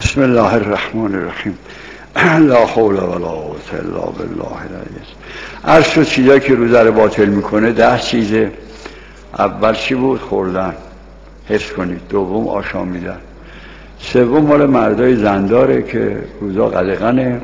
بسم الله الرحمن الرحیم. لا حول ولا قوة الا بالله العلی. عرض شد چیزایی که روزه رو باطل میکنه 10 چیزه. اول چی بود؟ خوردن، حفظ کنید. دوم آشامیدن. سوم مال مردای زنداره که روزا قدغنه،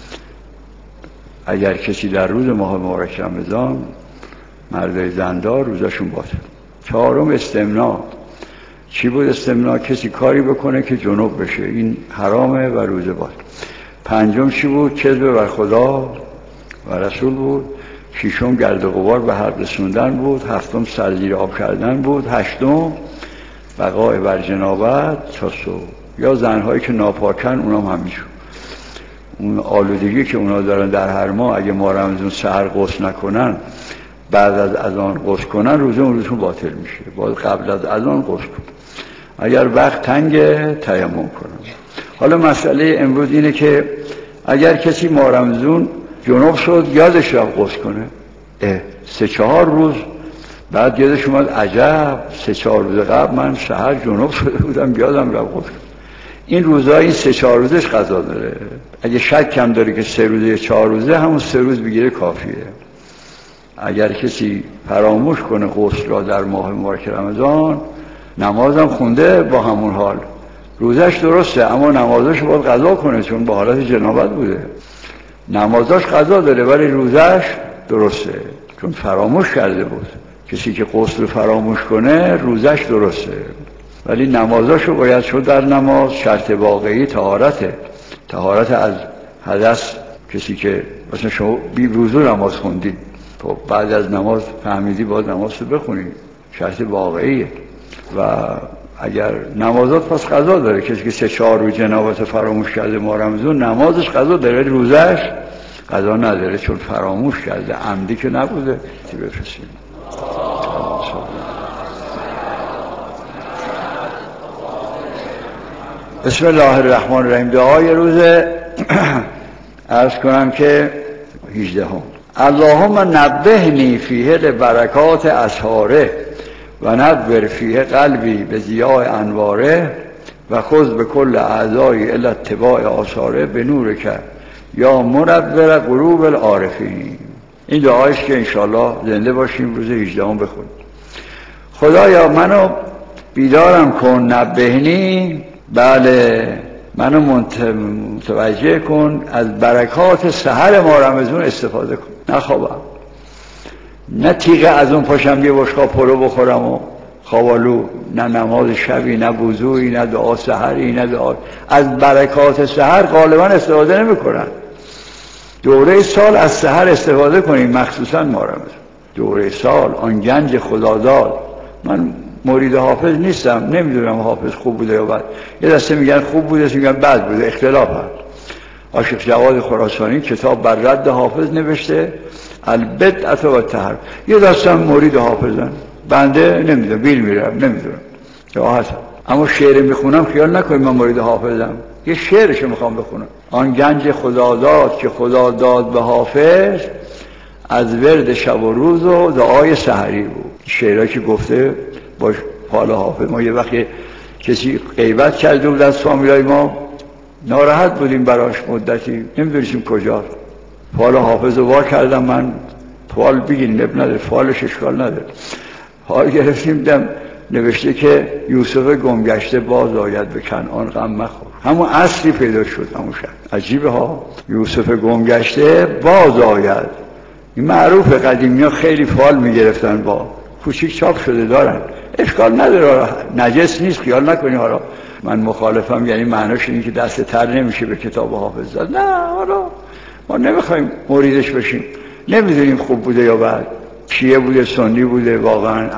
اگر کسی در روز ماه مبارک رمضان مردای زندار روزاشون باطل. چهارم استمناء. چی بود استمناء؟ کسی کاری بکنه که جنوب بشه، این حرامه و روزه باطل. پنجم چی بود؟ کذب بر خدا و رسول بود. ششم گرد و غبار به حرب رسوندن بود. هفتم سر زیر آب کردن بود. هشتم بقای بر جنابت تا صبح. یا زنهایی که ناپاکن اونام همینجور، اون آلودگی که اونا دارن در هر ماه اگه ما رمضان سحر غسل نکنن بعد از اذان غسل کنن روزه اون روزشون باطل میشه. باید قبل از اذان غسل کنن، اگر وقت تنگه تیمم کنن. حالا مسئله امروز اینه که اگر کسی ماه رمضان جنوب شد یادش رفت غسل کنه، 3-4 روز بعد یادش اومد عجب 3-4 روز قبل من سحر جنوب شده بودم یادم رفت غسل کنه. این روزها این 3-4 روزش قضا داره. اگه شک کم داره که 3 روزه یا 4 روزه همون 3 روز بگیره کافیه. اگر کسی فراموش کنه غسل را در ماه مبارک رمضان، نمازم خونده با همون حال روزش درسته، اما نمازش باید قضا کنه چون با حالت جنابت بوده. نمازش قضا داره ولی روزش درسته چون فراموش کرده بود. کسی که غسل فراموش کنه روزش درسته ولی نمازاشو باید شد. در نماز شرط واقعی طهارت از حدث. کسی که مثلا شما بی وضو نماز خوندید، خب بعد از نماز فهمیدی باید نماز رو بخونید، شرط واقعیه. و اگر نمازات پس قضا داره. کسی که 3-4 روز جنابت فراموش کرده ماه رمضان نمازش قضا داره، روزش قضا نداره چون فراموش کرده، عمدی که نبوده. بفرستیم. بسم الله الرحمن الرحیم. دعای روز عرض کنم که 18 اللهم نبهنی فیه لبرکات اسحاره و نبر فیه قلبی به ضیاء انواره و خذ به کل اعضای الی اتباع آثاره به نور که یا منور قلوب العارفین. این دعایش که انشاءالله زنده باشیم روز 18 بخونیم. خدایا منو بیدارم کن، نبهنی، بله منو متوجه کن، از برکات سحر ماه رمضان استفاده کن. نخوابم، نه تیغه از اون پاشم یه بشقاب پلو بخورم و خوابالو، نه نماز شبی، نه وضوئی، نه دعا سحری، نه دعا. از برکات سحر غالبا استفاده نمی کنن. دوره سال از سحر استفاده کنیم، مخصوصا ماه رمضان دوره سال. آن گنج خداداد. من مرید حافظ نیستم، نمیدونم حافظ خوب بوده یا بد. یه دسته میگن خوب بوده، میگن بد بوده، اختلاف هست. عاشق جواد خراسانی کتاب بر رد حافظ نوشته، البدعة و التحرف. یه دسته مرید حافظن، بنده نمیدونم، بیل میرم نمیدونم یا هستم. اما شعر میخونم خیال نکنید من مرید حافظم، یه شعرشو میخوام بخونم. آن گنج خدا داد که خدا داد به حافظ، از ورد شب و روز و دعای سحری بود. شعرهایی که گفته با حال حافظ. ما یه وقتی کسی غیبت کرده بود از فامیلای ما، ناراحت بودیم براش مدتی، نمیدونیم کجاست. فال حافظ رو وا کردم من، فال بگیرین اب نداره، فالش اشکال نداره. حال گرفتیم دم نوشته که یوسف گمگشته باز آید به کنعان غم مخور. همون اصلی پیدا شد همون شد. عجیبه ها، یوسف گمگشته باز آید. این معروف، قدیمی ها خیلی فال میگرفتن، با کوچیک چاپ شده دارن، اشکال نداره، نجس نیست، خیال نکنی. حالا من مخالفم، یعنی معناش اینه که دست تر نمیشه به کتاب حافظ داد. نه، حالا ما نمیخوایم مریدش بشیم، نمیدونیم خوب بوده یا بد، شیعه بوده سنی بوده، واقعا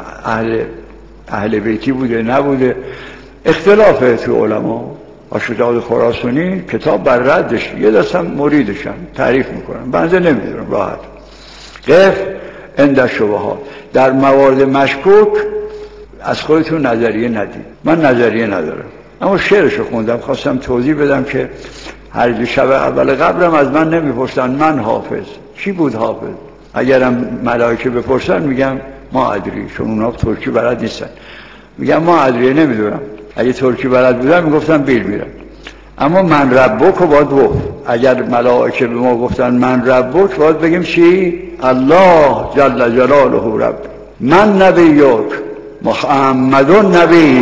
اهل بیتی بوده نبوده، اختلافه تو علما. عاشق جواد خراسانی کتاب بر ردش، یه دستم مریدشن تعریف میکنن، بنده نمیدونم راحت. قف عند شبهات. در موارد مشکوک از خودتون نظریه ندید. من نظریه ندارم، اما شعرشو خوندم، خواستم توضیح بدم که هر شب اول قبرم از من نمیپرسن من حافظ چی بود حافظ. اگرم ملائکه بپرسن میگم ما ادری، چون اونا ترکی بلد نیستن، میگم ما ادری نمیدونم. اگه ترکی بلد بودم میگفتم بیل میرم. اما من ربک رو باید گفت. اگر ملائکه به ما گفتن من ربک، باید بگیم چی؟ الله جل جلاله رب، من نبیک محمد نبی.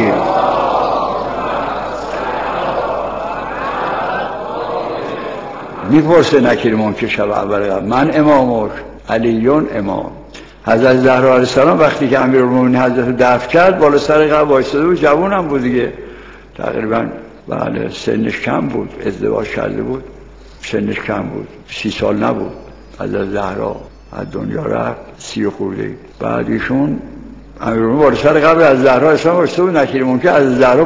میپرسه نکیر منکر شب اول قبل، من امامک علیون امام. حضرت زهرا علیه السلام وقتی که امیرالمومنین حضرت رو دفن کرد بالا سر قبر وایساده بود، جوون هم بود دیگه، تقریبا بله سنش کم بود، ازدواج کرده بود، سنش کم بود، 30 سال نبود. حضرت زهرا از دنیا رفت 30 خورده. بعد ایشون امیرالمومنین بالا سر قبر از زهرا اسلام وایساده بود، نکیر منکر از زهرا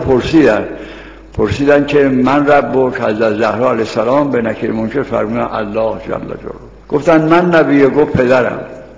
پرسیدن که من ربک. حضرت زهرا علیه السلام به نکیر منکر فرمودن الله جل جلاله. گفتن من نبیه، گفت پدرم.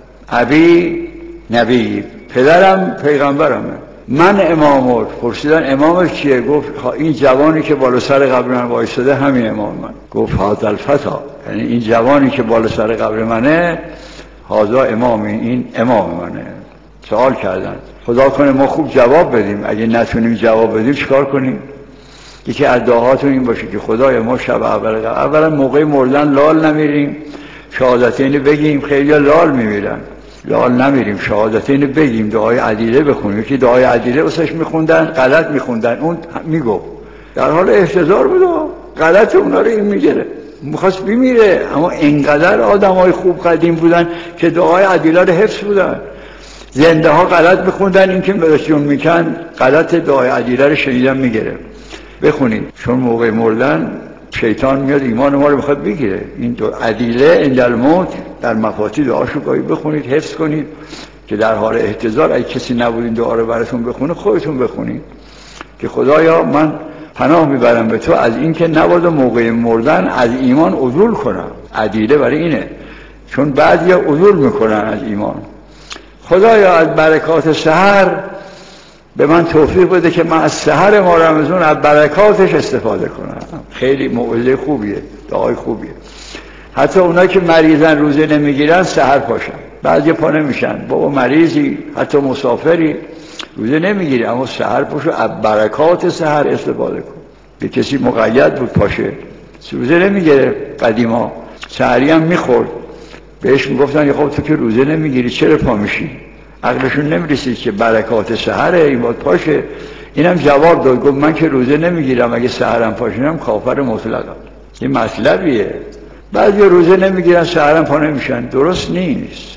ابی نبی، پدرم پیغمبرمه. من امامت، پرسیدن امامت کیه؟ گفت این جوانی که بالا سر قبر من وایساده همین امام من. گفت هذا الفتا، یعنی این جوانی که بالا سر قبر منه، هذا امامی، این امام منه. سوال کردن، خدا کنه ما خوب جواب بدیم، اگه نتونیم جواب بدیم چیکار کنیم؟ یکی از دعاهاتون این باشه که خدای ما شب اولا موقع مردن لال نمیریم، شهادتین بگیم. خیلی لال میمیرن، لال نمیریم، شهادتین بگیم، دعای عدیله بخونیم. یکی دعای عدیله واسش میخوندن، غلط میخوندن، اون میگفت در حال احتضار بود و غلط اونا رو این میگره، میخواست بمیره. اما اینقدر آدمای خوب قدیم بودن که دعای عدیله رو حفظ بودن. زنده ها غلط میخوندن، این که برشون میکن غلط دعای عدیله رو شنیدن میگره. بخونید، چون موقع مردن شیطان میاد ایمان ما رو میخواد بگیره. این دو عدیله عند الموت در مفاتی دعاشو گاهی بخونید، حفظ کنید که در حال احتضار اگه کسی نبود این دعا رو براتون بخونه، خودتون بخونید که خدایا من پناه میبرم به تو از این که نباید موقع مردن از ایمان عدول کنم. عدیله برای اینه، چون بعضی عدول میکنن از ایمان. خدایا از برکات سحر به من توفیق بده که من از سحر ما رمضان از برکاتش استفاده کنم. خیلی موعظه خوبیه، دعای خوبیه. حتی اونایی که مریضن روزه نمیگیرن سحر پاشن. بعضی پا نمیشن، بابا مریضی حتی مسافری روزه نمیگیری، اما سحر پاشو از برکات سحر استفاده کن. به کسی مقید بود پاشه، روزه نمیگیره، قدیما سحری هم میخورد، بهش میگفتن خب تو که روزه نمیگیری چرا پا میشی؟ عقلشون نمیرسید که برکات سحره، این باید پاشه. اینم جواب داد، گفت من که روزه نمیگیرم، اگه سحرم پاشنم کافر مطلقم. این مطلبیه. بعضی روزه نمیگیرن سحرم پا نمیشن، درست نیست.